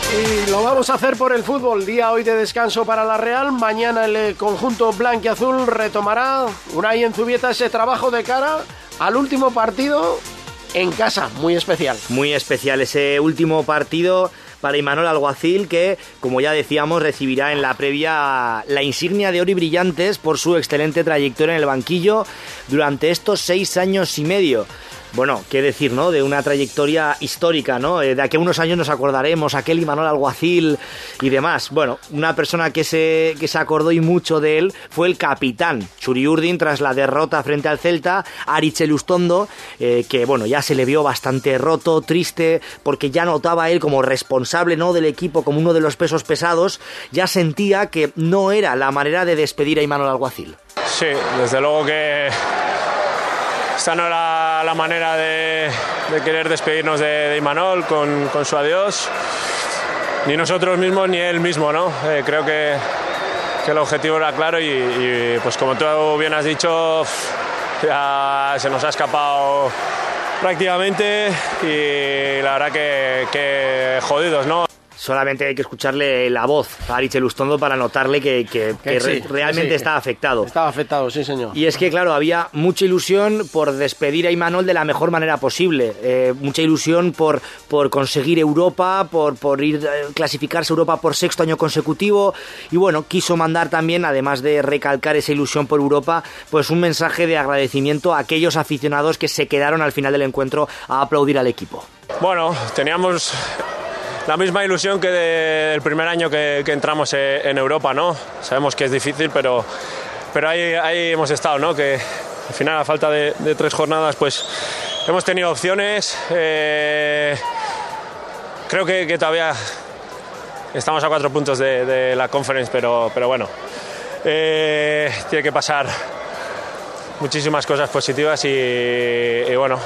Y lo vamos a hacer por el fútbol. Día hoy de descanso para la Real. Mañana el conjunto blanquiazul retomará Unai en Zubieta ese trabajo de cara al último partido en casa. Muy especial. Muy especial ese último partido para Imanol Alguacil, que, como ya decíamos, recibirá en la previa la insignia de oro y brillantes por su excelente trayectoria en el banquillo durante estos 6 años y medio. Bueno, qué decir, ¿no? De una trayectoria histórica, ¿no? De aquí a unos años nos acordaremos, aquel Imanol Alguacil y demás. Bueno, una persona que se acordó y mucho de él fue el capitán Txuri Urdin tras la derrota frente al Celta, Aritz Elustondo, que bueno, ya se le vio bastante roto, triste, porque ya notaba él como responsable, ¿no?, del equipo, como uno de los pesos pesados, ya sentía que no era la manera de despedir a Imanol Alguacil. Sí, desde luego que esta no era la manera de querer despedirnos de Imanol con su adiós, ni nosotros mismos ni él mismo, ¿no? Creo que el objetivo era claro y pues como tú bien has dicho, ya se nos ha escapado prácticamente y la verdad que jodidos, ¿no? Solamente hay que escucharle la voz a Aritz Elustondo para notarle que sí, realmente está afectado. Estaba afectado, sí, señor. Y es que, claro, había mucha ilusión por despedir a Imanol de la mejor manera posible. Mucha ilusión por conseguir Europa, por ir clasificarse a Europa por 6º año consecutivo. Y bueno, quiso mandar también, además de recalcar esa ilusión por Europa, pues un mensaje de agradecimiento a aquellos aficionados que se quedaron al final del encuentro a aplaudir al equipo. Bueno, teníamos la misma ilusión que del primer año que entramos en Europa, ¿no? Sabemos que es difícil, pero ahí hemos estado, ¿no? Que al final, a falta de 3 jornadas, pues hemos tenido opciones. Creo que todavía estamos a 4 puntos de la Conference, pero bueno, tiene que pasar muchísimas cosas positivas y bueno,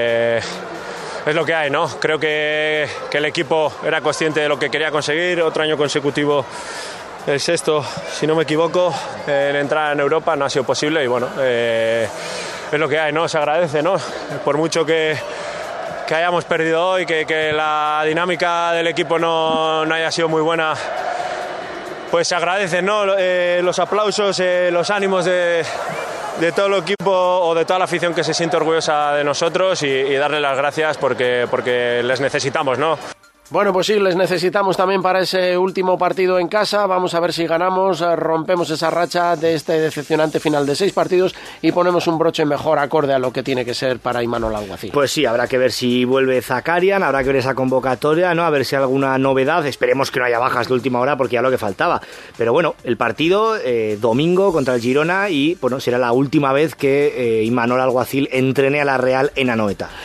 es lo que hay, ¿no? Creo que el equipo era consciente de lo que quería conseguir, otro año consecutivo, el 6º, si no me equivoco, en entrar en Europa no ha sido posible y bueno, es lo que hay, ¿no? Se agradece, ¿no? Por mucho que hayamos perdido hoy, que la dinámica del equipo no haya sido muy buena, pues se agradecen, ¿no? Los aplausos, los ánimos de todo el equipo o de toda la afición que se siente orgullosa de nosotros y darle las gracias porque les necesitamos, ¿no? Bueno, pues sí, les necesitamos también para ese último partido en casa. Vamos a ver si ganamos, rompemos esa racha de este decepcionante final de 6 partidos y ponemos un broche mejor acorde a lo que tiene que ser para Imanol Alguacil. Pues sí, habrá que ver si vuelve Zakarian, habrá que ver esa convocatoria, ¿no? A ver si hay alguna novedad. Esperemos que no haya bajas de última hora porque ya lo que faltaba. Pero bueno, el partido domingo contra el Girona y bueno, será la última vez que Imanol Alguacil entrene a la Real en Anoeta.